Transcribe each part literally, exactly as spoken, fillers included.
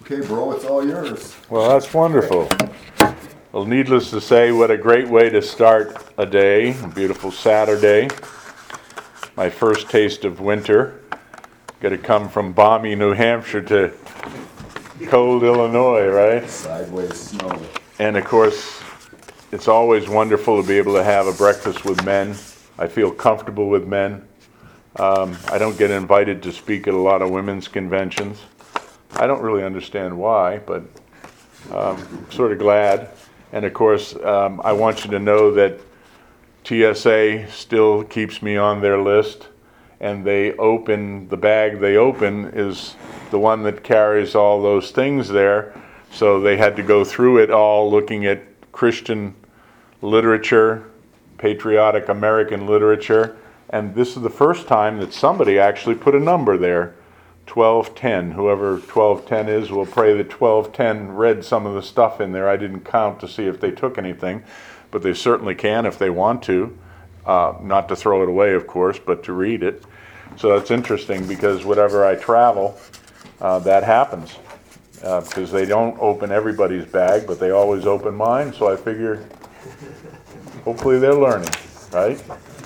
Okay, bro, it's all yours. Well, that's wonderful. Well, needless to say, what a great way to start a day, a beautiful Saturday. My first taste of winter. Got to come from balmy New Hampshire to cold Illinois, right? Sideways snow. And of course, it's always wonderful to be able to have a breakfast with men. I feel comfortable with men. Um, I don't get invited to speak at a lot of women's conventions. I don't really understand why, but um, I'm sort of glad. And of course, um, I want you to know that T S A still keeps me on their list, and they open, the bag they open is the one that carries all those things there. So they had to go through it all looking at Christian literature, patriotic American literature, and this is the first time that somebody actually put a number there. twelve ten. Whoever twelve ten is will pray that twelve ten read some of the stuff in there. I didn't count to see if they took anything, but they certainly can if they want to. Uh, not to throw it away, of course, but to read it. So that's interesting because whenever I travel, uh, that happens. Uh, because they don't open everybody's bag, but they always open mine, so I figure hopefully they're learning, right?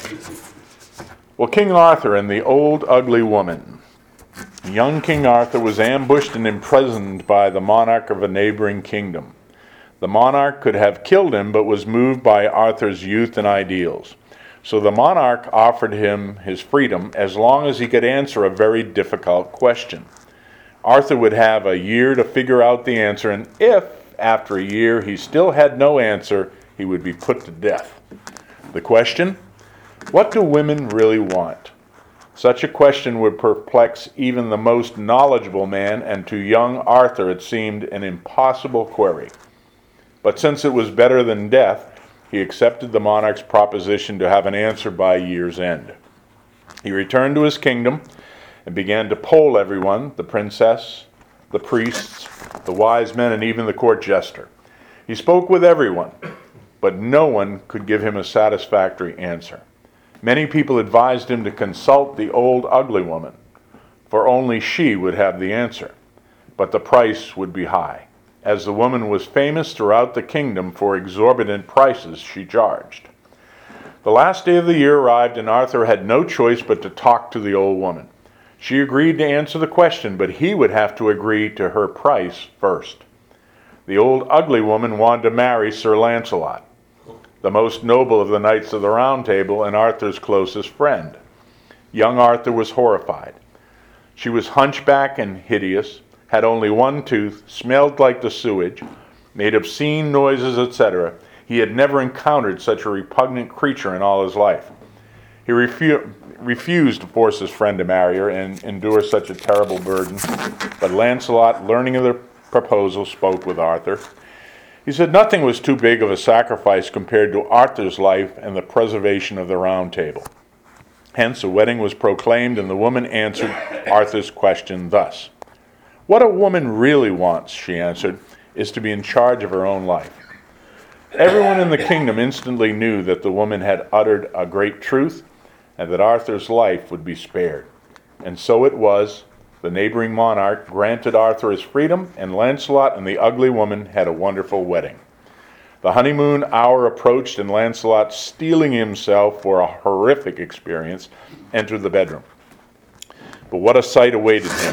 Well, King Arthur and the Old Ugly Woman. Young King Arthur was ambushed and imprisoned by the monarch of a neighboring kingdom. The monarch could have killed him, but was moved by Arthur's youth and ideals. So the monarch offered him his freedom as long as he could answer a very difficult question. Arthur would have a year to figure out the answer, and if, after a year, he still had no answer, he would be put to death. The question? What do women really want? Such a question would perplex even the most knowledgeable man, and to young Arthur it seemed an impossible query. But since it was better than death, he accepted the monarch's proposition to have an answer by year's end. He returned to his kingdom and began to poll everyone, the princess, the priests, the wise men, and even the court jester. He spoke with everyone, but no one could give him a satisfactory answer. Many people advised him to consult the Old Ugly Woman, for only she would have the answer. But the price would be high, as the woman was famous throughout the kingdom for exorbitant prices she charged. The last day of the year arrived, and Arthur had no choice but to talk to the old woman. She agreed to answer the question, but he would have to agree to her price first. The Old Ugly Woman wanted to marry Sir Lancelot, the most noble of the Knights of the Round Table and Arthur's closest friend. Young Arthur was horrified. She was hunchback and hideous, had only one tooth, smelled like the sewage, made obscene noises, et cetera. He had never encountered such a repugnant creature in all his life. He refu- refused to force his friend to marry her and endure such a terrible burden. But Lancelot, learning of the proposal, spoke with Arthur. He said nothing was too big of a sacrifice compared to Arthur's life and the preservation of the Round Table. Hence, a wedding was proclaimed, and the woman answered Arthur's question thus. What a woman really wants, she answered, is to be in charge of her own life. Everyone in the kingdom instantly knew that the woman had uttered a great truth, and that Arthur's life would be spared. And so it was. The neighboring monarch granted Arthur his freedom, and Lancelot and the ugly woman had a wonderful wedding. The honeymoon hour approached, and Lancelot, steeling himself for a horrific experience, entered the bedroom. But what a sight awaited him.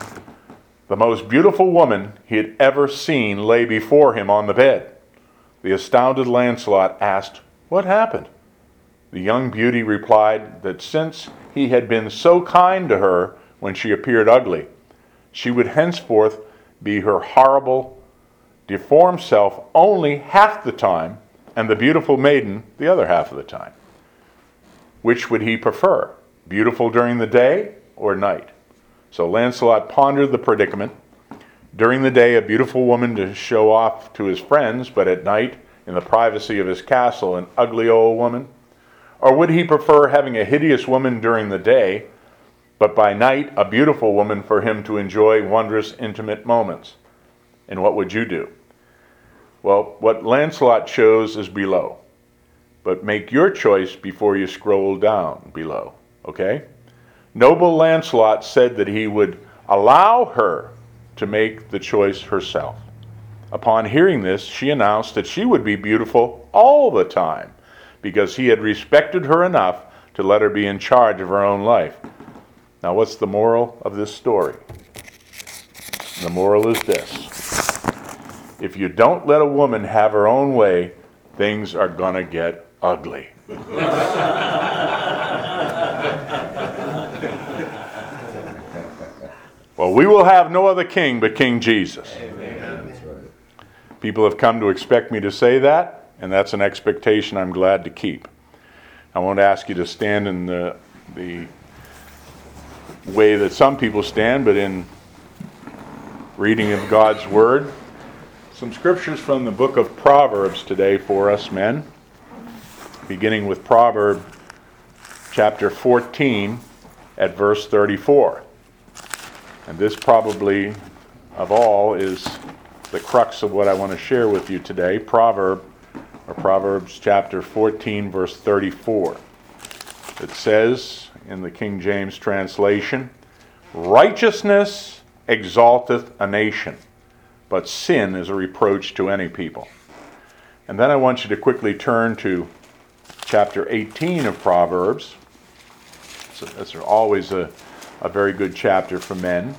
The most beautiful woman he had ever seen lay before him on the bed. The astounded Lancelot asked, "What happened?" The young beauty replied that since he had been so kind to her when she appeared ugly, she would henceforth be her horrible, deformed self only half the time, and the beautiful maiden the other half of the time. Which would he prefer, beautiful during the day or night? So Lancelot pondered the predicament. During the day, a beautiful woman to show off to his friends, but at night, in the privacy of his castle, an ugly old woman? Or would he prefer having a hideous woman during the day, but by night a beautiful woman for him to enjoy wondrous intimate moments? And what would you do? Well, what Lancelot chose is below. But make your choice before you scroll down below, okay? Noble Lancelot said that he would allow her to make the choice herself. Upon hearing this, she announced that she would be beautiful all the time because he had respected her enough to let her be in charge of her own life. Now, what's the moral of this story? The moral is this: if you don't let a woman have her own way, things are going to get ugly. Well, we will have no other king but King Jesus. Amen. That's right. People have come to expect me to say that, and that's an expectation I'm glad to keep. I won't ask you to stand in the, the way that some people stand, but in reading of God's Word. Some scriptures from the book of Proverbs today for us men, beginning with Proverbs chapter fourteen at verse thirty-four. And this probably, of all, is the crux of what I want to share with you today. Proverb, or Proverbs chapter fourteen, verse thirty-four. It says, in the King James translation, "Righteousness exalteth a nation, but sin is a reproach to any people." And then I want you to quickly turn to chapter eighteen of Proverbs. So that's always a, a very good chapter for men.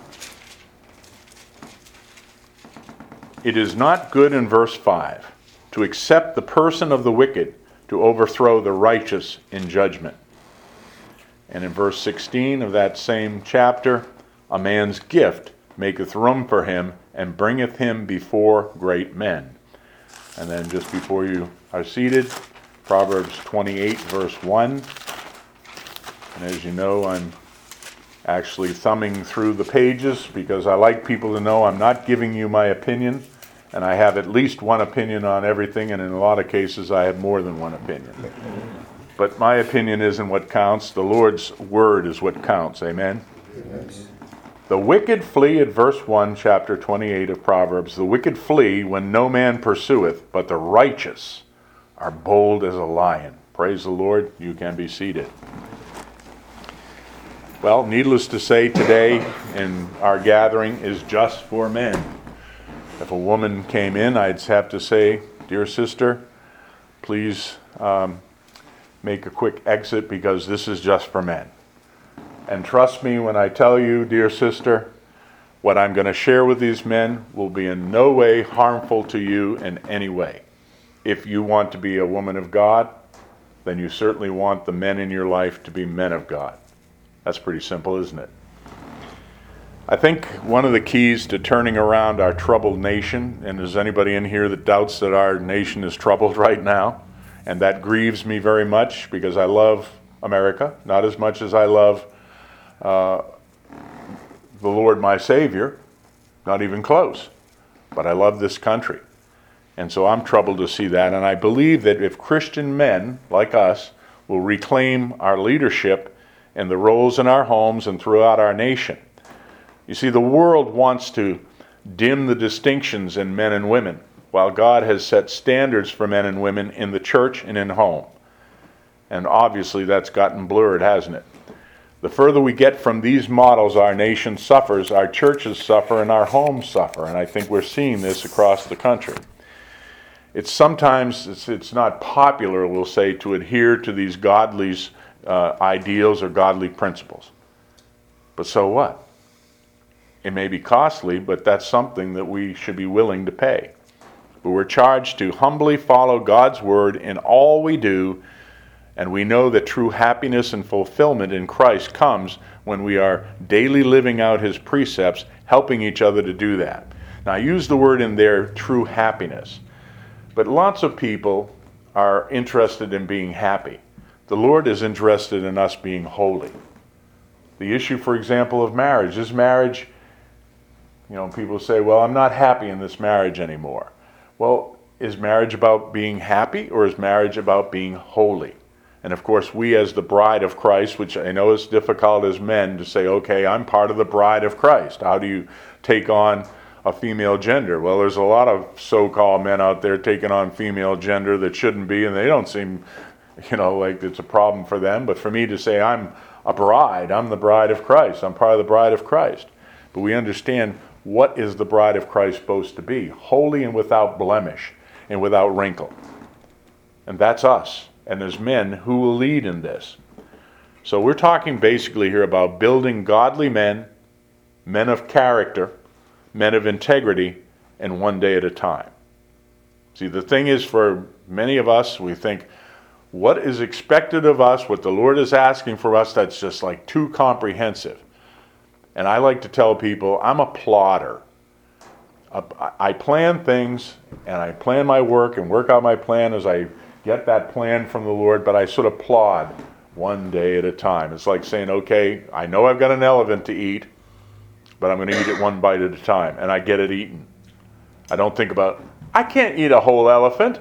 "It is not good," in verse five, "to accept the person of the wicked, to overthrow the righteous in judgment." And in verse sixteen of that same chapter, "A man's gift maketh room for him, and bringeth him before great men." And then just before you are seated, Proverbs twenty-eight, verse one. And as you know, I'm actually thumbing through the pages because I like people to know I'm not giving you my opinion, and I have at least one opinion on everything, and in a lot of cases I have more than one opinion. But my opinion isn't what counts. The Lord's word is what counts. Amen? Yes. "The wicked flee," at verse one, chapter twenty-eight of Proverbs, "the wicked flee when no man pursueth, but the righteous are bold as a lion." Praise the Lord. You can be seated. Well, needless to say, today in our gathering is just for men. If a woman came in, I'd have to say, "Dear sister, please um, make a quick exit because this is just for men." And trust me when I tell you, dear sister, what I'm going to share with these men will be in no way harmful to you in any way. If you want to be a woman of God, then you certainly want the men in your life to be men of God. That's pretty simple, isn't it? I think one of the keys to turning around our troubled nation, and is anybody in here that doubts that our nation is troubled right now? And that grieves me very much because I love America, not as much as I love uh, the Lord my Savior, not even close. But I love this country. And so I'm troubled to see that. And I believe that if Christian men like us will reclaim our leadership and the roles in our homes and throughout our nation. You see, the world wants to dim the distinctions in men and women, while God has set standards for men and women in the church and in home. And obviously that's gotten blurred, hasn't it? The further we get from these models, our nation suffers, our churches suffer, and our homes suffer. And I think we're seeing this across the country. It's sometimes, it's, it's not popular, we'll say, to adhere to these godly uh, ideals or godly principles. But so what? It may be costly, but that's something that we should be willing to pay. But we're charged to humbly follow God's word in all we do, and we know that true happiness and fulfillment in Christ comes when we are daily living out his precepts, helping each other to do that. Now, I use the word in there, true happiness. But lots of people are interested in being happy. The Lord is interested in us being holy. The issue, for example, of marriage. Is marriage, you know, people say, well, I'm not happy in this marriage anymore. Well, is marriage about being happy, or is marriage about being holy? And of course, we as the bride of Christ, which I know is difficult as men to say, okay, I'm part of the bride of Christ. How do you take on a female gender? Well, there's a lot of so-called men out there taking on female gender that shouldn't be, and they don't seem, you know, like it's a problem for them. But for me to say I'm a bride, I'm the bride of Christ, I'm part of the bride of Christ. But we understand what is the bride of Christ supposed to be? Holy and without blemish and without wrinkle. And that's us. And there's men who will lead in this. So we're talking basically here about building godly men, men of character, men of integrity, and one day at a time. See, the thing is, for many of us, we think, what is expected of us, what the Lord is asking for us, that's just like too comprehensive. And I like to tell people, I'm a plodder. I plan things, and I plan my work and work out my plan as I get that plan from the Lord, but I sort of plod one day at a time. It's like saying, okay, I know I've got an elephant to eat, but I'm going to eat it one bite at a time, and I get it eaten. I don't think about, I can't eat a whole elephant.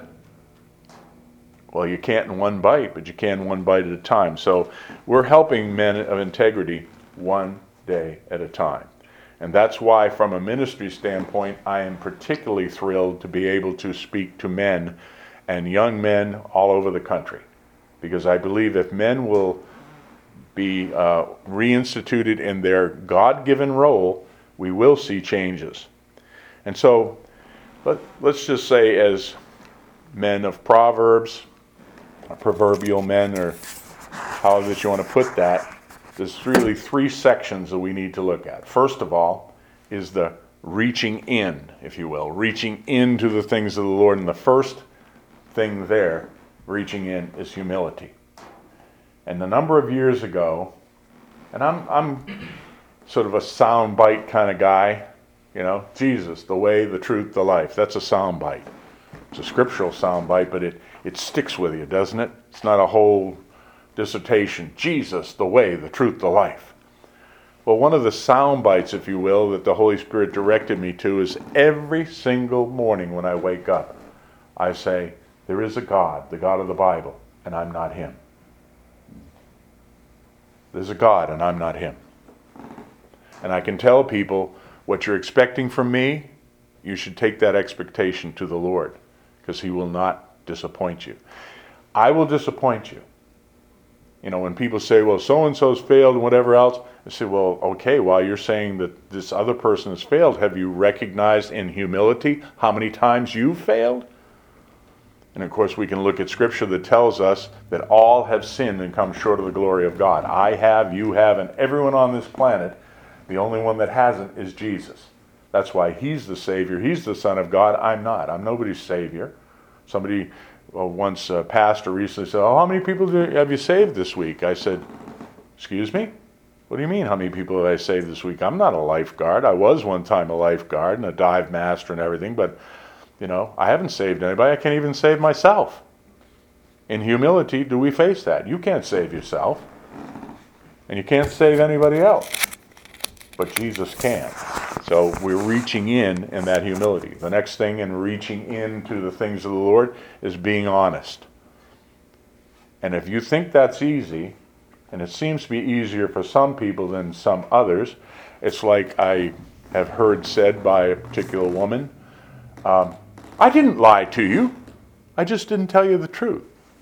Well, you can't in one bite, but you can one bite at a time. So we're helping men of integrity one day at a time. And that's why, from a ministry standpoint, I am particularly thrilled to be able to speak to men and young men all over the country. Because I believe if men will be uh, reinstituted in their God-given role, we will see changes. And so, let, let's just say, as men of Proverbs, proverbial men, or however that you want to put that, there's really three sections that we need to look at. First of all is the reaching in, if you will, reaching into the things of the Lord. And the first thing there, reaching in, is humility. And a number of years ago, and I'm I'm sort of a sound bite kind of guy, you know, Jesus, the way, the truth, the life. That's a sound bite. It's a scriptural sound bite, but it, it sticks with you, doesn't it? It's not a whole dissertation. Jesus, the way, the truth, the life. Well, one of the sound bites, if you will, that the Holy Spirit directed me to is every single morning when I wake up, I say, there is a God, the God of the Bible, and I'm not him. There's a God, and I'm not him. And I can tell people, what you're expecting from me, you should take that expectation to the Lord, because he will not disappoint you. I will disappoint you. You know, when people say, well, so-and-so's failed and whatever else, I say, well, okay, while you're saying that this other person has failed, have you recognized in humility how many times you've failed? And of course, we can look at Scripture that tells us that all have sinned and come short of the glory of God. I have, you have, and everyone on this planet. The only one that hasn't is Jesus. That's why he's the Savior. He's the Son of God. I'm not. I'm nobody's Savior. Somebody, well, once a pastor recently said, oh, how many people do, have you saved this week? I said, excuse me? What do you mean, how many people have I saved this week? I'm not a lifeguard. I was one time a lifeguard and a dive master and everything, but you know, I haven't saved anybody. I can't even save myself. In humility, do we face that? You can't save yourself. And you can't save anybody else. But Jesus can. So we're reaching in in that humility. The next thing in reaching into the things of the Lord is being honest. And if you think that's easy, and it seems to be easier for some people than some others, it's like I have heard said by a particular woman, um, I didn't lie to you. I just didn't tell you the truth.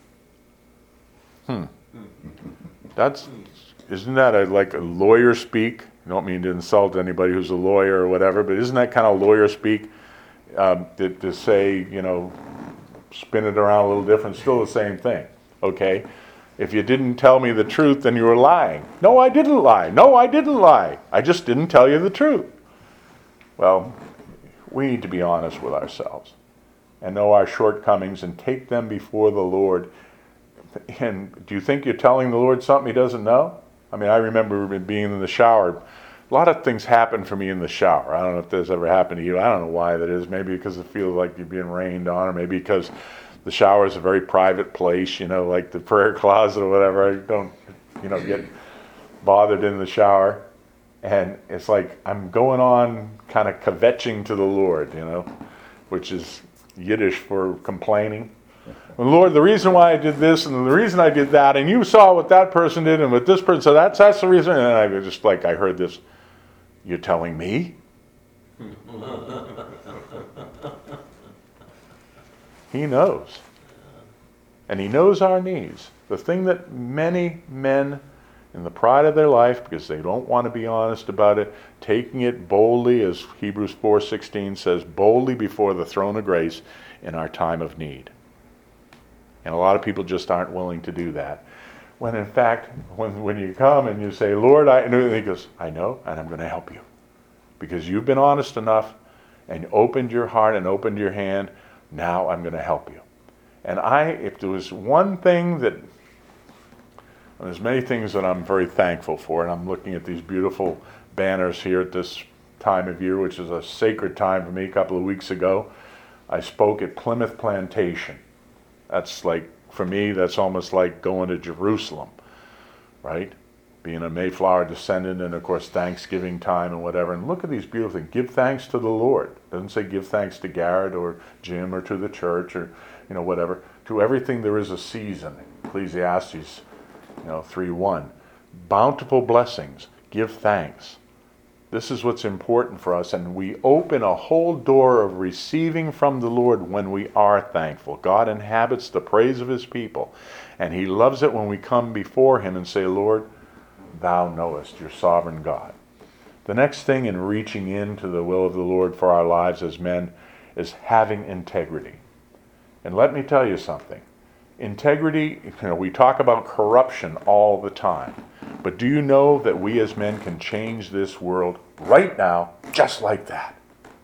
Hmm. That's, isn't that a, like a lawyer speak? I don't mean to insult anybody who's a lawyer or whatever, but isn't that kind of lawyer speak um, to, to say, you know, spin it around a little different, still the same thing, okay? If you didn't tell me the truth, then you were lying. No, I didn't lie. No, I didn't lie. I just didn't tell you the truth. Well, we need to be honest with ourselves and know our shortcomings and take them before the Lord. And do you think you're telling the Lord something he doesn't know? I mean, I remember being in the shower. A lot of things happen for me in the shower. I don't know if this ever happened to you. I don't know why that is. Maybe because it feels like you're being rained on, or maybe because the shower is a very private place, you know, like the prayer closet or whatever. I don't, you know, get bothered in the shower. And it's like I'm going on kind of kvetching to the Lord, you know, which is Yiddish for complaining. And Lord, the reason why I did this and the reason I did that, and you saw what that person did and what this person, so that's, that's the reason. And I was just like, I heard this, you're telling me? He knows. And he knows our needs. The thing that many men in the pride of their life because they don't want to be honest about it, taking it boldly, as Hebrews four sixteen says, boldly before the throne of grace in our time of need. And a lot of people just aren't willing to do that. When in fact, when, when you come and you say, Lord, I know, and he goes, I know, and I'm going to help you. Because you've been honest enough and opened your heart and opened your hand, now I'm going to help you. And I, if there was one thing that, there's many things that I'm very thankful for, and I'm looking at these beautiful banners here at this time of year, which is a sacred time for me. A couple of weeks ago, I spoke at Plymouth Plantation. That's like, for me, that's almost like going to Jerusalem, right? Being a Mayflower descendant, and of course Thanksgiving time and whatever. And look at these beautiful things. Give thanks to the Lord. It doesn't say give thanks to Garrett or Jim or to the church or, you know, whatever. To everything there is a season. Ecclesiastes, you know, three one. Bountiful blessings. Give thanks. This is what's important for us, and we open a whole door of receiving from the Lord when we are thankful. God inhabits the praise of his people, and he loves it when we come before him and say, Lord, thou knowest, you're sovereign God. The next thing in reaching into the will of the Lord for our lives as men is having integrity. And let me tell you something. Integrity, you know, we talk about corruption all the time. But do you know that we as men can change this world right now, just like that?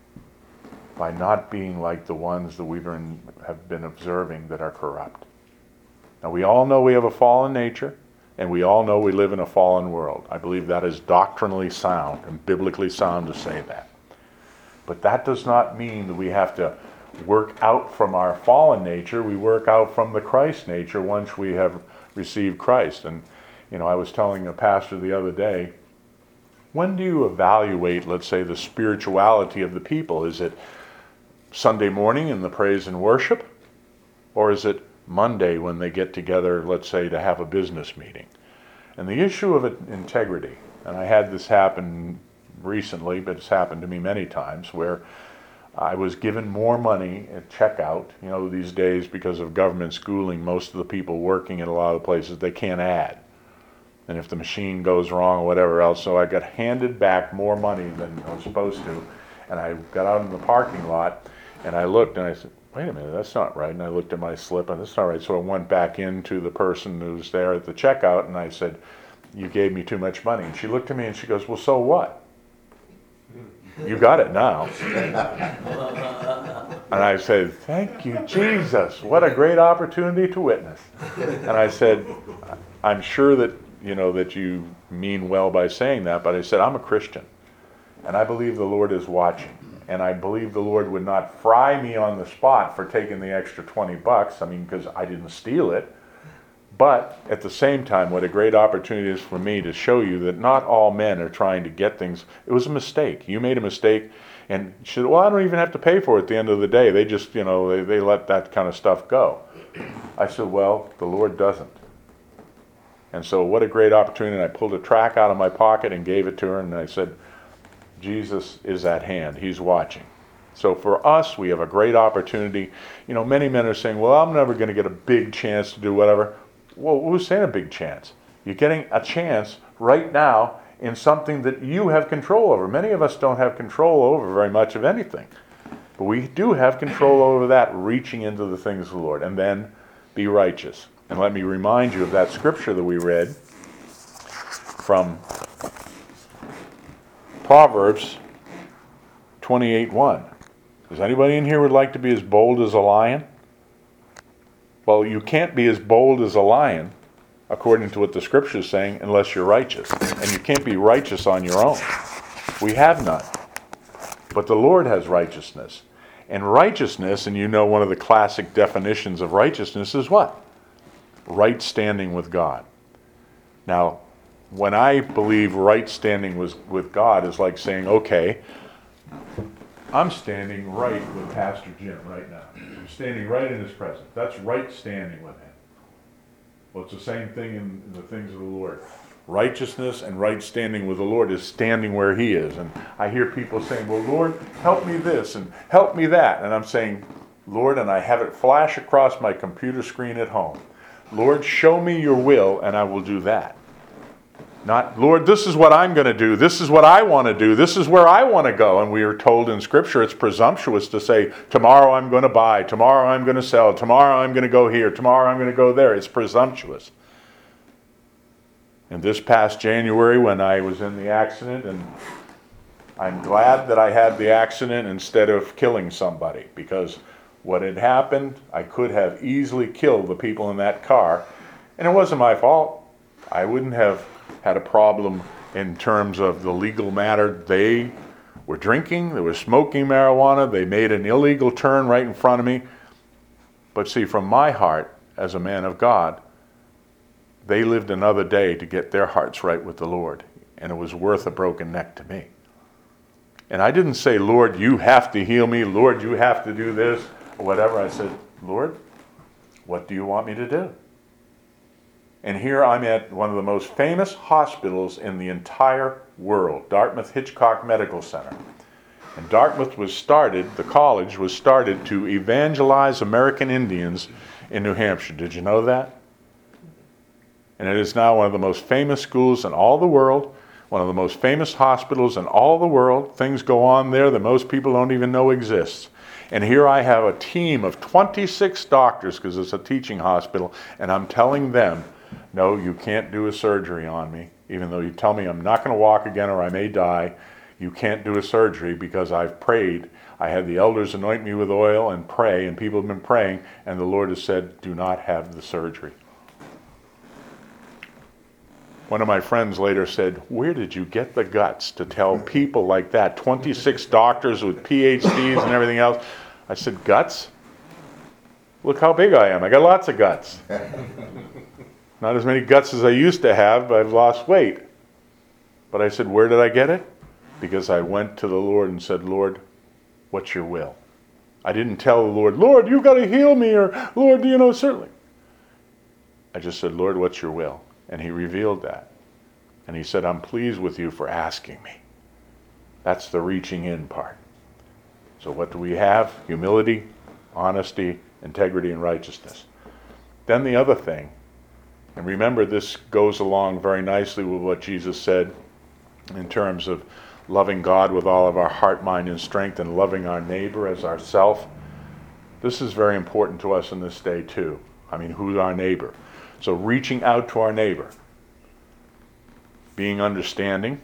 By not being like the ones that we have been observing that are corrupt. Now we all know we have a fallen nature, and we all know we live in a fallen world. I believe that is doctrinally sound and biblically sound to say that. But that does not mean that we have to work out from our fallen nature. We work out from the Christ nature once we have received Christ. And you know, I was telling a pastor the other day, when do you evaluate, let's say, the spirituality of the people? Is it Sunday morning in the praise and worship? Or is it Monday when they get together, let's say, to have a business meeting? And the issue of integrity, and I had this happen recently, but it's happened to me many times, where I was given more money at checkout. You know, these days, because of government schooling, most of the people working in a lot of places, they can't add. And if the machine goes wrong or whatever else, so I got handed back more money than I was supposed to. And I got out in the parking lot, and I looked, and I said, wait a minute, that's not right. And I looked at my slip, and that's not right. So I went back into the person who was there at the checkout, and I said, you gave me too much money. And she looked at me, and she goes, well, so what? You got it now. And I said, thank you, Jesus. What a great opportunity to witness. And I said, I'm sure that, you know, that you mean well by saying that, but I said, I'm a Christian, and I believe the Lord is watching, and I believe the Lord would not fry me on the spot for taking the extra twenty bucks, I mean, because I didn't steal it, but at the same time, what a great opportunity is for me to show you that not all men are trying to get things. It was a mistake. You made a mistake, and she said, well, I don't even have to pay for it at the end of the day. They just, you know, they, they let that kind of stuff go. I said, well, the Lord doesn't. And so what a great opportunity. And I pulled a tract out of my pocket and gave it to her, and I said, Jesus is at hand. He's watching. So for us, we have a great opportunity. You know, many men are saying, well, I'm never going to get a big chance to do whatever. Well, who's saying a big chance? You're getting a chance right now in something that you have control over. Many of us don't have control over very much of anything. But we do have control over that, reaching into the things of the Lord. And then be righteous. And let me remind you of that scripture that we read from Proverbs twenty-eight one. Does anybody in here would like to be as bold as a lion? Well, you can't be as bold as a lion, according to what the scripture is saying, unless you're righteous. And you can't be righteous on your own. We have none. But the Lord has righteousness. And righteousness, and you know one of the classic definitions of righteousness is what? Right standing with God. Now, when I believe right standing was, with God is like saying, okay, I'm standing right with Pastor Jim right now. I'm standing right in his presence. That's right standing with him. Well, it's the same thing in, in the things of the Lord. Righteousness and right standing with the Lord is standing where he is. And I hear people saying, well, Lord, help me this and help me that. And I'm saying, Lord, and I have it flash across my computer screen at home. Lord, show me your will, and I will do that. Not, Lord, this is what I'm going to do. This is what I want to do. This is where I want to go. And we are told in Scripture it's presumptuous to say, tomorrow I'm going to buy, tomorrow I'm going to sell, tomorrow I'm going to go here, tomorrow I'm going to go there. It's presumptuous. And this past January when I was in the accident, and I'm glad that I had the accident instead of killing somebody, because what had happened, I could have easily killed the people in that car, and it wasn't my fault. I wouldn't have had a problem in terms of the legal matter. They were drinking, they were smoking marijuana, they made an illegal turn right in front of me. But see, from my heart, as a man of God, they lived another day to get their hearts right with the Lord, and it was worth a broken neck to me. And I didn't say, Lord, you have to heal me, Lord, you have to do this, or whatever. I said, Lord, what do you want me to do? And here I'm at one of the most famous hospitals in the entire world, Dartmouth Hitchcock Medical Center. And Dartmouth was started, the college was started to evangelize American Indians in New Hampshire. Did you know that? And it is now one of the most famous schools in all the world, one of the most famous hospitals in all the world. Things go on there that most people don't even know exists. And here I have a team of twenty-six doctors, because it's a teaching hospital, and I'm telling them, no, you can't do a surgery on me, even though you tell me I'm not going to walk again or I may die. You can't do a surgery because I've prayed. I had the elders anoint me with oil and pray, and people have been praying, and the Lord has said, do not have the surgery. One of my friends later said, where did you get the guts to tell people like that, twenty-six doctors with P H Ds and everything else? I said, guts? Look how big I am. I got lots of guts. Not as many guts as I used to have, but I've lost weight. But I said, where did I get it? Because I went to the Lord and said, Lord, what's your will? I didn't tell the Lord, Lord, you've got to heal me, or Lord, you know, certainly. I just said, Lord, what's your will? And he revealed that. And he said, I'm pleased with you for asking me. That's the reaching in part. So what do we have? Humility, honesty, integrity, and righteousness. Then the other thing, and remember this goes along very nicely with what Jesus said in terms of loving God with all of our heart, mind, and strength, and loving our neighbor as ourself. This is very important to us in this day too. I mean, who's our neighbor? So reaching out to our neighbor, being understanding.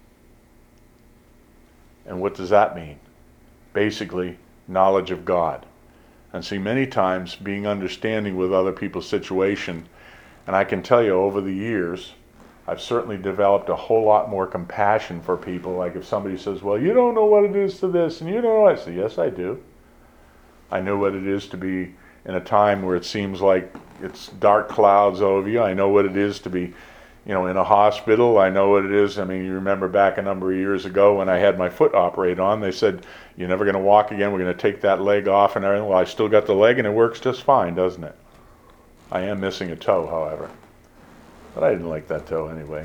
And what does that mean? Basically, knowledge of God. And see, many times being understanding with other people's situation, and I can tell you over the years, I've certainly developed a whole lot more compassion for people. Like if somebody says, well, you don't know what it is to this, and you don't know, I say, yes, I do. I know what it is to be in a time where it seems like it's dark clouds over you. I know what it is to be, you know, in a hospital. I know what it is. I mean, you remember back a number of years ago when I had my foot operated on, they said, you're never going to walk again. We're going to take that leg off and everything. Well, I still got the leg and it works just fine, doesn't it? I am missing a toe, however. But I didn't like that toe anyway.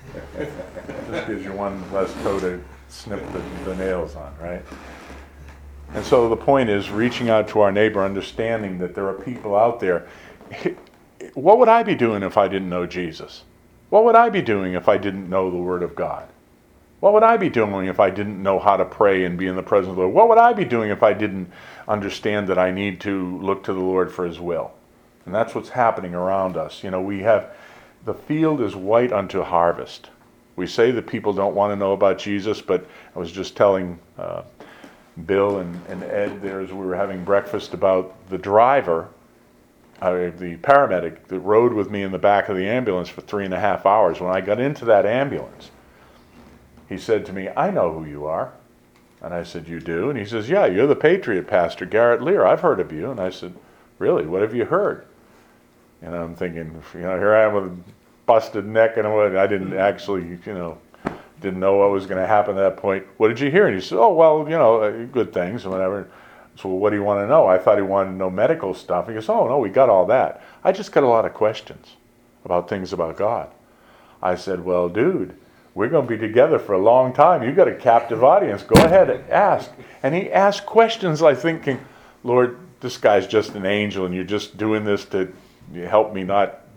Just gives you one less toe to snip the, the nails on, right? And so the point is reaching out to our neighbor, understanding that there are people out there. What would I be doing if I didn't know Jesus? What would I be doing if I didn't know the Word of God? What would I be doing if I didn't know how to pray and be in the presence of the Lord? What would I be doing if I didn't understand that I need to look to the Lord for His will? And that's what's happening around us. You know, we have, the field is white unto harvest. We say that people don't want to know about Jesus, but I was just telling uh, Bill and, and Ed there as we were having breakfast about the driver, uh, the paramedic that rode with me in the back of the ambulance for three and a half hours. When I got into that ambulance, he said to me, I know who you are. And I said, you do? And he says, yeah, you're the Patriot pastor, Garrett Lear. I've heard of you. And I said, really? What have you heard? And I'm thinking, you know, here I am with a busted neck, and I didn't actually, you know, didn't know what was going to happen at that point. What did you hear? And he said, oh, well, you know, good things and whatever. So what do you want to know? I thought he wanted to know medical stuff. He goes, oh, no, we got all that. I just got a lot of questions about things about God. I said, well, dude, we're going to be together for a long time. You've got a captive audience. Go ahead and ask. And he asked questions like thinking, Lord, this guy's just an angel, and you're just doing this to help me not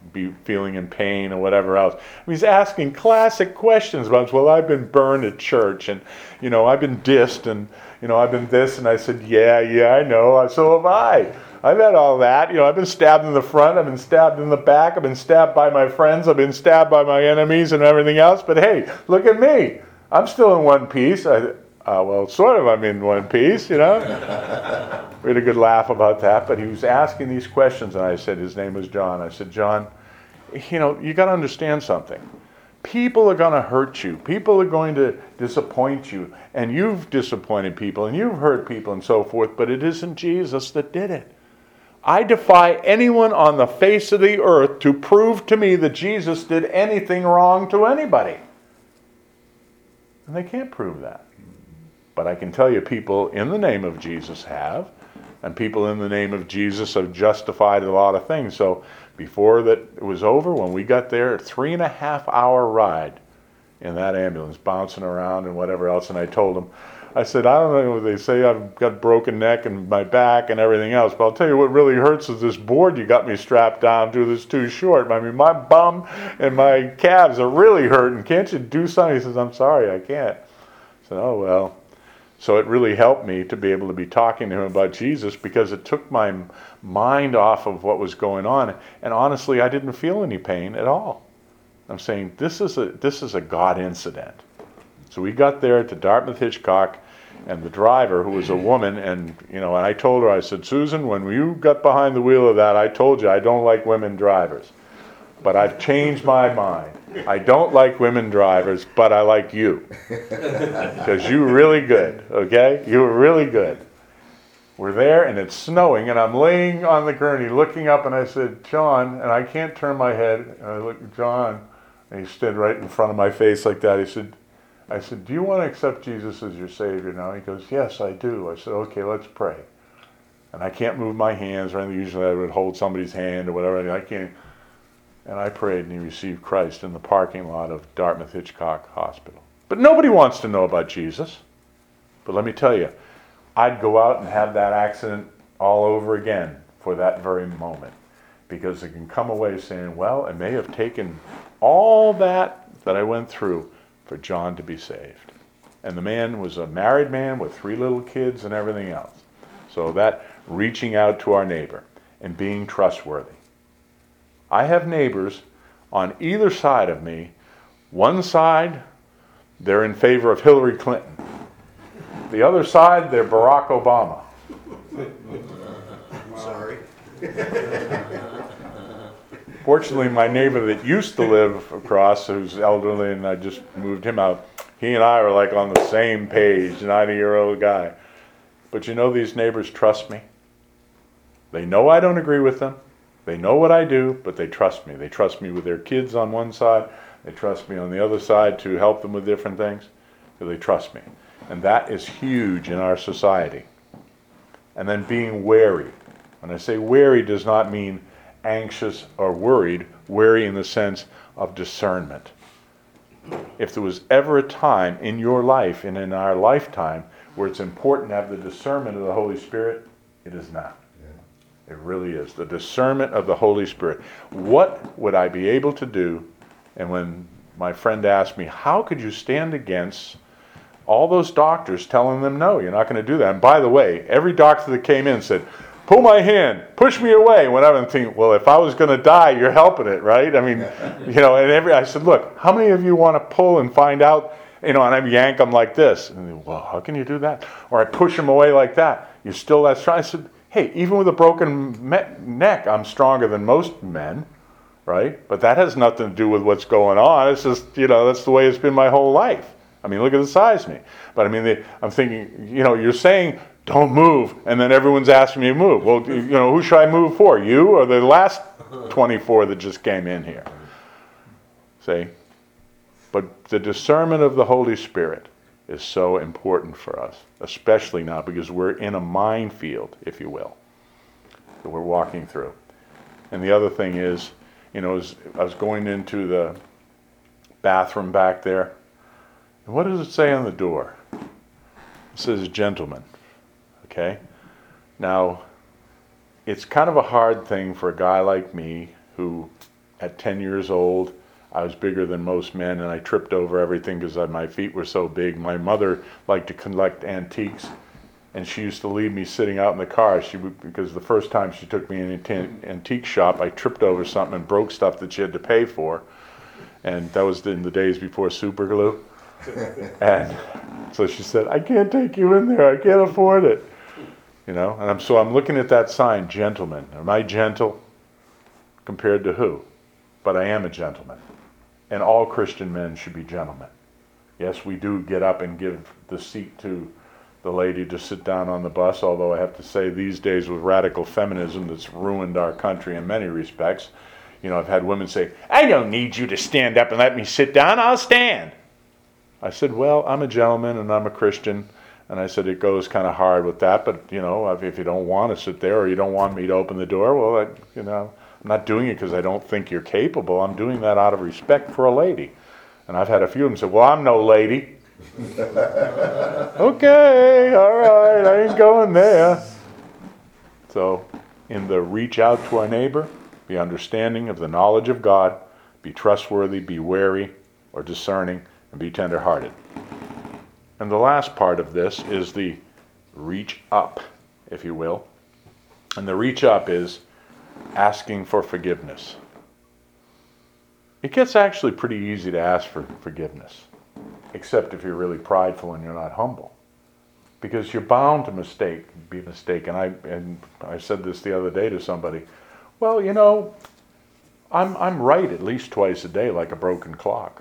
be feeling in pain or whatever else. He's asking classic questions about, well, I've been burned at church, and, you know, I've been dissed, and, you know, I've been this, and I said, yeah, yeah, I know, so have I. I've had all that. You know, I've been stabbed in the front, I've been stabbed in the back, I've been stabbed by my friends, I've been stabbed by my enemies and everything else, but hey, look at me. I'm still in one piece. I, uh, well, sort of I'm in one piece, you know. We had a good laugh about that, but he was asking these questions, and I said, his name was John. I said, John, you know, you got to understand something. People are going to hurt you. People are going to disappoint you, and you've disappointed people, and you've hurt people and so forth, but it isn't Jesus that did it. I defy anyone on the face of the earth to prove to me that Jesus did anything wrong to anybody. And they can't prove that. But I can tell you people in the name of Jesus have, and people in the name of Jesus have justified a lot of things. So before that it was over, when we got there, a three and a half hour ride in that ambulance, bouncing around and whatever else, and I told them, I said, I don't know what they say, I've got broken neck and my back and everything else, but I'll tell you what really hurts is this board you got me strapped down to that's too short. I mean, my bum and my calves are really hurting. Can't you do something? He says, I'm sorry, I can't. I said, oh, well. So it really helped me to be able to be talking to him about Jesus, because it took my mind off of what was going on. And honestly, I didn't feel any pain at all. I'm saying, this is a this is a God incident. So we got there to Dartmouth Hitchcock, and the driver, who was a woman, and you know, and I told her, I said, Susan, when you got behind the wheel of that, I told you I don't like women drivers. But I've changed my mind. I don't like women drivers, but I like you. Because you're really good, okay? You were really good. We're there, and it's snowing, and I'm laying on the gurney looking up, and I said, John, and I can't turn my head, and I look at John, and he stood right in front of my face like that. He said, I said, do you want to accept Jesus as your Savior now? He goes, yes, I do. I said, okay, let's pray. And I can't move my hands or anything. Usually I would hold somebody's hand or whatever. And I can't. And I prayed, and he received Christ in the parking lot of Dartmouth Hitchcock Hospital. But nobody wants to know about Jesus. But let me tell you, I'd go out and have that accident all over again for that very moment. Because I can come away saying, well, it may have taken all that that I went through for John to be saved. And the man was a married man with three little kids and everything else. So that reaching out to our neighbor and being trustworthy. I have neighbors on either side of me. One side, they're in favor of Hillary Clinton. The other side, they're Barack Obama. I'm sorry. Fortunately, my neighbor that used to live across, who's elderly, and I just moved him out, he and I are like on the same page, ninety-year-old guy. But you know, these neighbors trust me. They know I don't agree with them. They know what I do, but they trust me. They trust me with their kids on one side. They trust me on the other side to help them with different things. So they trust me. And that is huge in our society. And then being wary. When I say wary, does not mean anxious or worried. Wary in the sense of discernment. If there was ever a time in your life and in our lifetime where it's important to have the discernment of the Holy Spirit, it is now. It really is. The discernment of the Holy Spirit. What would I be able to do? And when my friend asked me, how could you stand against all those doctors telling them, no, you're not going to do that. And by the way, every doctor that came in said, pull my hand, push me away. When I'm thinking, well, if I was going to die, you're helping it, right? I mean, you know, and every, I said, look, how many of you want to pull and find out, you know, and I yank them like this. And they, well, how can you do that? Or I push them away like that. You're still that strong. I said, hey, even with a broken me- neck, I'm stronger than most men, right? But that has nothing to do with what's going on. It's just, you know, that's the way it's been my whole life. I mean, look at the size of me. But I mean, they, I'm thinking, you know, you're saying, don't move, and then everyone's asking me to move. Well, you know, who should I move for? You or the last twenty-four that just came in here? See? But the discernment of the Holy Spirit is so important for us, especially now because we're in a minefield, if you will, that we're walking through. And the other thing is, you know, as I was going into the bathroom back there, and what does it say on the door? It says gentleman, okay? Now, it's kind of a hard thing for a guy like me who at ten years old, I was bigger than most men, and I tripped over everything because my feet were so big. My mother liked to collect antiques, and she used to leave me sitting out in the car. She would, because the first time she took me in an antique shop, I tripped over something and broke stuff that she had to pay for. And that was in the days before super glue. And so she said, I can't take you in there. I can't afford it. You know, and I'm, so I'm looking at that sign, gentlemen. Am I gentle? Compared to who? But I am a gentleman. And all Christian men should be gentlemen. Yes, we do get up and give the seat to the lady to sit down on the bus, although I have to say these days with radical feminism that's ruined our country in many respects, you know, I've had women say, I don't need you to stand up and let me sit down, I'll stand. I said, well, I'm a gentleman and I'm a Christian, and I said it goes kind of hard with that, but, you know, if you don't want to sit there or you don't want me to open the door, well, I, you know, I'm not doing it because I don't think you're capable. I'm doing that out of respect for a lady. And I've had a few of them say, well, I'm no lady. Okay, all right, I ain't going there. So, in the reach out to our neighbor, be understanding of the knowledge of God, be trustworthy, be wary or discerning, and be tender-hearted. And the last part of this is the reach up, if you will. And the reach up is asking for forgiveness. It gets actually pretty easy to ask for forgiveness, except if you're really prideful and you're not humble. Because you're bound to mistake, be mistaken. I and I said this the other day to somebody. Well, you know, I'm I'm right at least twice a day, like a broken clock.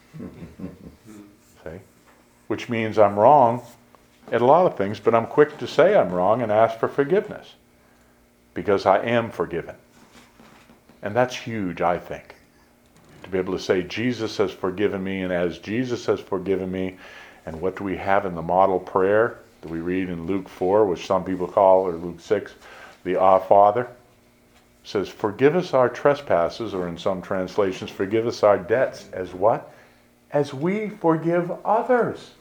See? Which means I'm wrong at a lot of things, but I'm quick to say I'm wrong and ask for forgiveness. Because I am forgiven. And that's huge, I think. To be able to say, Jesus has forgiven me, and as Jesus has forgiven me, and what do we have in the model prayer that we read in Luke four, which some people call, or Luke six, the Our Father? It says, forgive us our trespasses, or in some translations, forgive us our debts, as what? As we forgive others.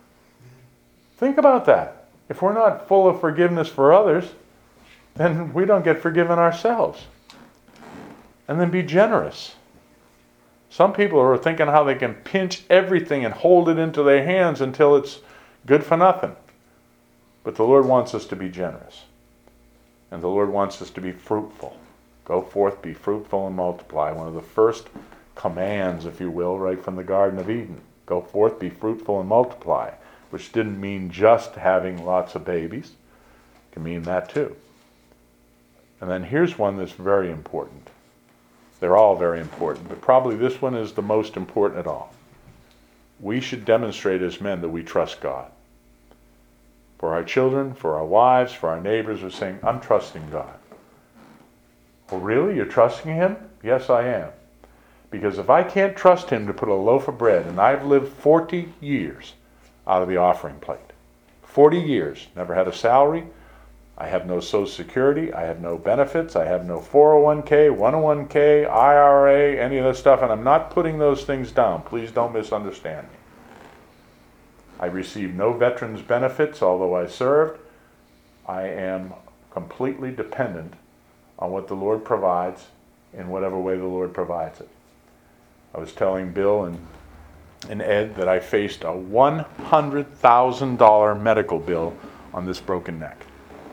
Think about that. If we're not full of forgiveness for others, then we don't get forgiven ourselves. And then be generous. Some people are thinking how they can pinch everything and hold it into their hands until it's good for nothing. But the Lord wants us to be generous. And the Lord wants us to be fruitful. Go forth, be fruitful, and multiply. One of the first commands, if you will, right from the Garden of Eden. Go forth, be fruitful, and multiply. Which didn't mean just having lots of babies. It can mean that too. And then here's one that's very important. They're all very important, but probably this one is the most important at all. We should demonstrate as men that we trust God. For our children, for our wives, for our neighbors, we're saying, I'm trusting God. Well, really? You're trusting Him? Yes, I am. Because if I can't trust Him to put a loaf of bread, and I've lived forty years out of the offering plate. forty years, never had a salary. I have no Social Security, I have no benefits, I have no four oh one k, one oh one k, I R A, any of that stuff, and I'm not putting those things down. Please don't misunderstand me. I receive no veterans benefits, although I served. I am completely dependent on what the Lord provides in whatever way the Lord provides it. I was telling Bill and, and Ed that I faced a one hundred thousand dollars medical bill on this broken neck.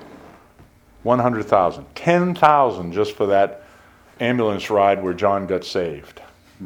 one hundred thousand dollars. ten thousand dollars just for that ambulance ride where John got saved.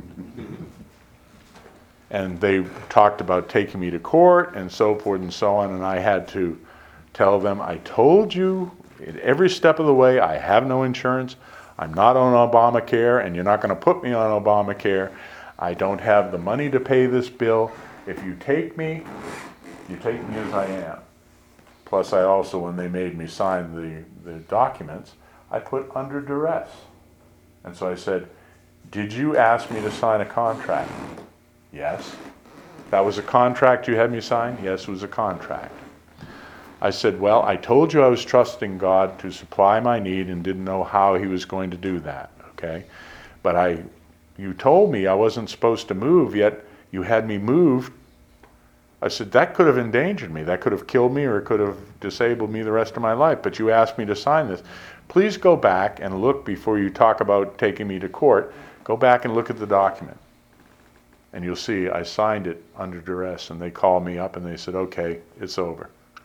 And they talked about taking me to court and so forth and so on, and I had to tell them, I told you at every step of the way I have no insurance, I'm not on Obamacare, and you're not going to put me on Obamacare. I don't have the money to pay this bill. If you take me, you take me as I am. Plus, I also, when they made me sign the, the documents, I put under duress. And so I said, did you ask me to sign a contract? Yes. That was a contract you had me sign? Yes, it was a contract. I said, well, I told you I was trusting God to supply my need and didn't know how He was going to do that, okay? But I, you told me I wasn't supposed to move, yet you had me move. I said, that could have endangered me. That could have killed me, or it could have disabled me the rest of my life. But you asked me to sign this. Please go back and look before you talk about taking me to court, Go back and look at the document. And you'll see I signed it under duress, and they called me up and they said, okay, it's over.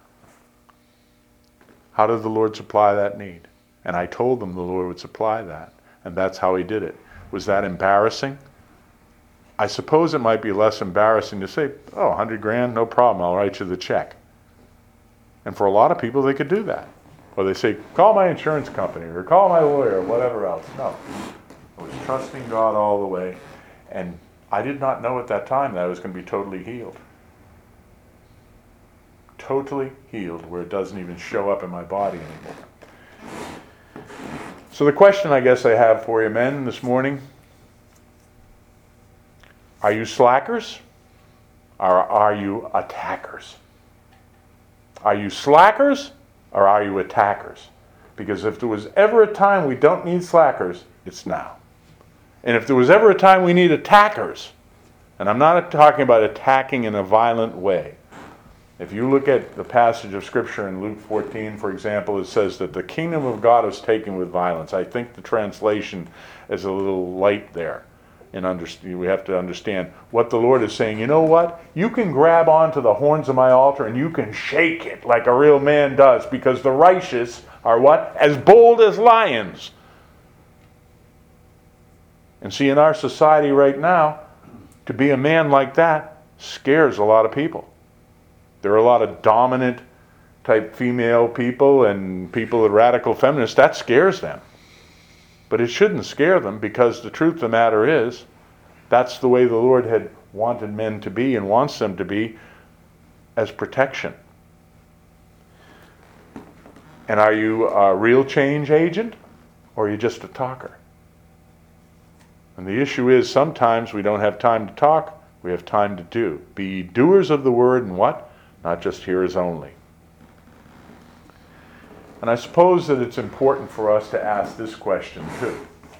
How did the Lord supply that need? And I told them the Lord would supply that, and that's how he did it. Was that embarrassing? I suppose it might be less embarrassing to say, oh, a hundred grand, no problem, I'll write you the check. And for a lot of people, they could do that. Or they say, call my insurance company, or call my lawyer, or whatever else. No. I was trusting God all the way, and I did not know at that time that I was going to be totally healed. Totally healed, where it doesn't even show up in my body anymore. So the question I guess I have for you men this morning, are you slackers or are you attackers? Are you slackers or are you attackers? Because if there was ever a time we don't need slackers, it's now. And if there was ever a time we need attackers, and I'm not talking about attacking in a violent way. If you look at the passage of Scripture in Luke fourteen, for example, it says that the kingdom of God is taken with violence. I think the translation is a little light there. And understand, we have to understand what the Lord is saying. You know what? You can grab onto the horns of my altar and you can shake it like a real man does, because the righteous are what? As bold as lions. And see, in our society right now, to be a man like that scares a lot of people. There are a lot of dominant type female people and people that are radical feminists. That scares them. But it shouldn't scare them, because the truth of the matter is, that's the way the Lord had wanted men to be and wants them to be, as protection. And are you a real change agent, or are you just a talker? And the issue is, sometimes we don't have time to talk, we have time to do. Be doers of the word and what? Not just hearers only. And I suppose that it's important for us to ask this question too.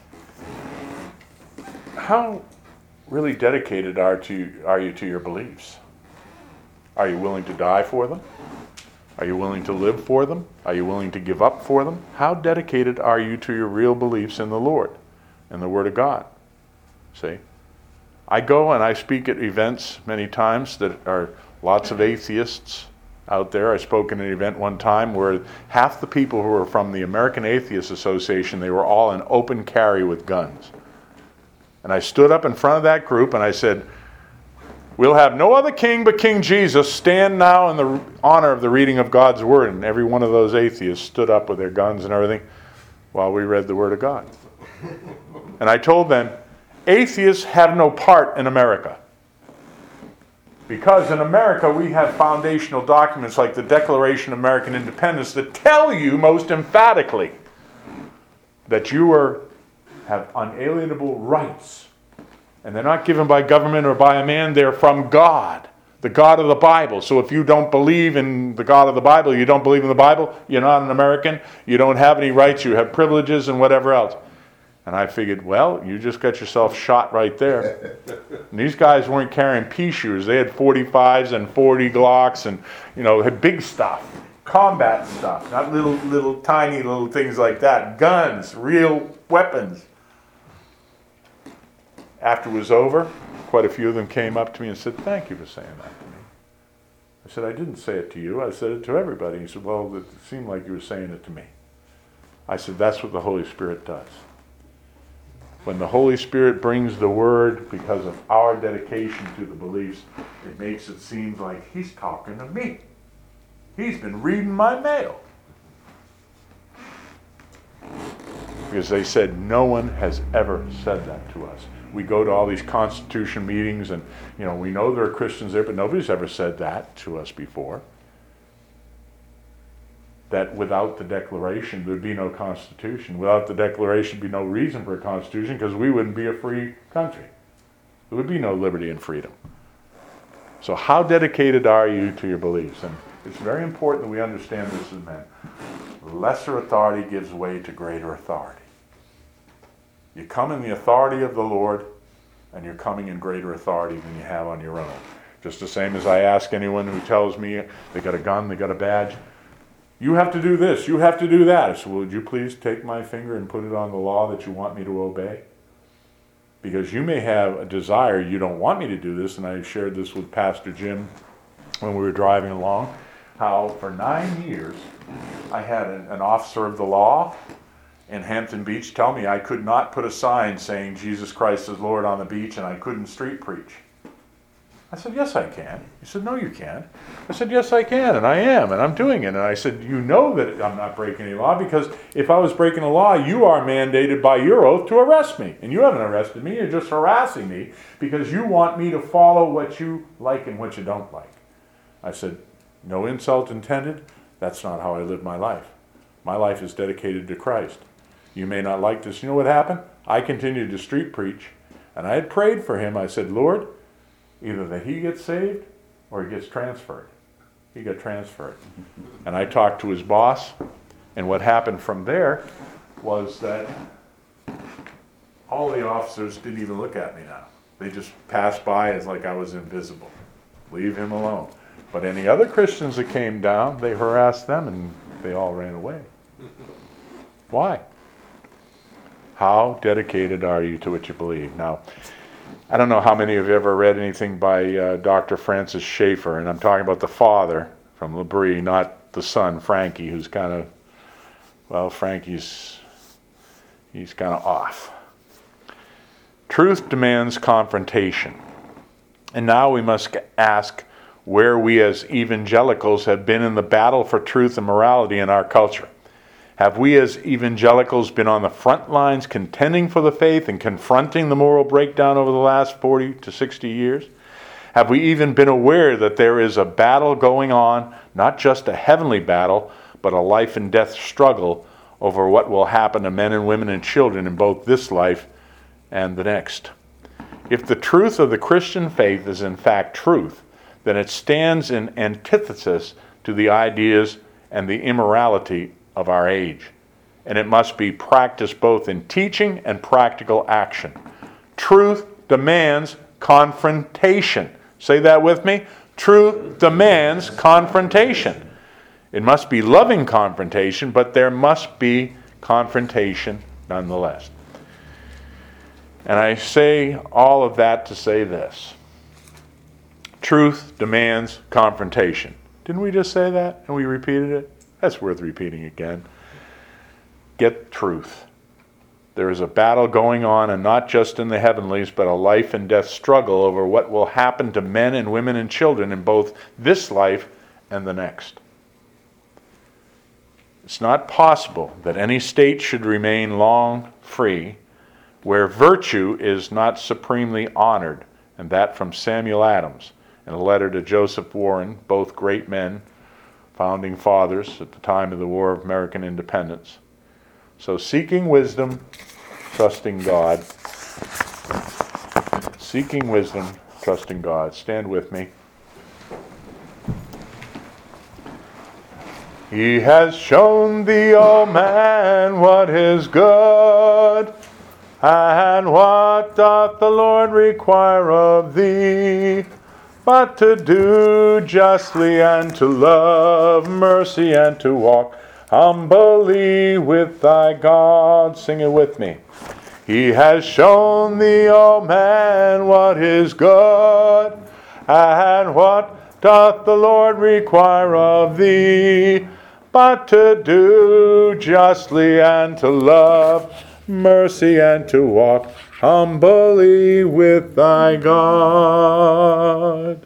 How really dedicated are, to, are you to your beliefs? Are you willing to die for them? Are you willing to live for them? Are you willing to give up for them? How dedicated are you to your real beliefs in the Lord and the Word of God? See? I go and I speak at events many times that are lots of atheists out there. I spoke at an event one time where half the people who were from the American Atheist Association, they were all in open carry with guns. And I stood up in front of that group and I said, we'll have no other king but King Jesus. Stand now in the honor of the reading of God's Word. And every one of those atheists stood up with their guns and everything while we read the Word of God. And I told them, atheists have no part in America. Because in America we have foundational documents like the Declaration of American Independence that tell you most emphatically that you are, have unalienable rights. And they're not given by government or by a man, they're from God, the God of the Bible. So if you don't believe in the God of the Bible, you don't believe in the Bible, you're not an American, you don't have any rights, you have privileges and whatever else. And I figured, well, you just got yourself shot right there. And these guys weren't carrying pea shooters. They had forty-fives and forty Glocks and, you know, had big stuff, combat stuff, not little, little, tiny little things like that. Guns, real weapons. After it was over, quite a few of them came up to me and said, thank you for saying that to me. I said, I didn't say it to you. I said it to everybody. He said, well, it seemed like you were saying it to me. I said, that's what the Holy Spirit does. When the Holy Spirit brings the Word because of our dedication to the beliefs, it makes it seem like He's talking to me. He's been reading my mail. Because they said no one has ever said that to us. We go to all these Constitution meetings and, you know, we know there are Christians there, but nobody's ever said that to us before. That without the Declaration, there'd be no Constitution. Without the Declaration, there'd be no reason for a Constitution, because we wouldn't be a free country. There would be no liberty and freedom. So how dedicated are you to your beliefs? And it's very important that we understand this as men. Lesser authority gives way to greater authority. You come in the authority of the Lord, and you're coming in greater authority than you have on your own. Just the same as I ask anyone who tells me they got a gun, they got a badge, you have to do this, you have to do that. I said, well, would you please take my finger and put it on the law that you want me to obey? Because you may have a desire, you don't want me to do this, and I shared this with Pastor Jim when we were driving along, how for nine years I had an, an officer of the law in Hampton Beach tell me I could not put a sign saying Jesus Christ is Lord on the beach, and I couldn't street preach. I said, yes, I can. He said, no, you can't. I said, yes, I can, and I am, and I'm doing it. And I said, you know that I'm not breaking any law, because if I was breaking a law, you are mandated by your oath to arrest me. And you haven't arrested me, you're just harassing me because you want me to follow what you like and what you don't like. I said, no insult intended. That's not how I live my life. My life is dedicated to Christ. You may not like this. You know what happened? I continued to street preach, and I had prayed for him. I said, Lord, either that he gets saved or he gets transferred. He got transferred. And I talked to his boss, and what happened from there was that all the officers didn't even look at me now. They just passed by as like I was invisible. Leave him alone. But any other Christians that came down, they harassed them and they all ran away. Why? How dedicated are you to what you believe? Now, I don't know how many of you have ever read anything by uh, Doctor Francis Schaeffer, and I'm talking about the father from L'Abri, not the son, Frankie, who's kind of, well, Frankie's, he's kind of off. Truth demands confrontation. And now we must ask where we as evangelicals have been in the battle for truth and morality in our culture. Have we as evangelicals been on the front lines contending for the faith and confronting the moral breakdown over the last forty to sixty years? Have we even been aware that there is a battle going on, not just a heavenly battle, but a life and death struggle over what will happen to men and women and children in both this life and the next? If the truth of the Christian faith is in fact truth, then it stands in antithesis to the ideas and the immorality of our age, and it must be practiced both in teaching and practical action. Truth demands confrontation. Say that with me. Truth demands confrontation. It must be loving confrontation, but there must be confrontation nonetheless. And I say all of that to say this. Truth demands confrontation. Didn't we just say that and we repeated it? That's worth repeating again. Get truth. There is a battle going on, and not just in the heavenlies, but a life and death struggle over what will happen to men and women and children in both this life and the next. It's not possible that any state should remain long free where virtue is not supremely honored, and that from Samuel Adams in a letter to Joseph Warren, both great men, founding fathers at the time of the War of American Independence. So seeking wisdom, trusting God. Seeking wisdom, trusting God. Stand with me. He has shown thee, O man, what is good, and what doth the Lord require of thee, but to do justly and to love mercy and to walk humbly with thy God. Sing it with me. He has shown thee, O man, what is good, and what doth the Lord require of thee, but to do justly and to love mercy and to walk humbly with thy God.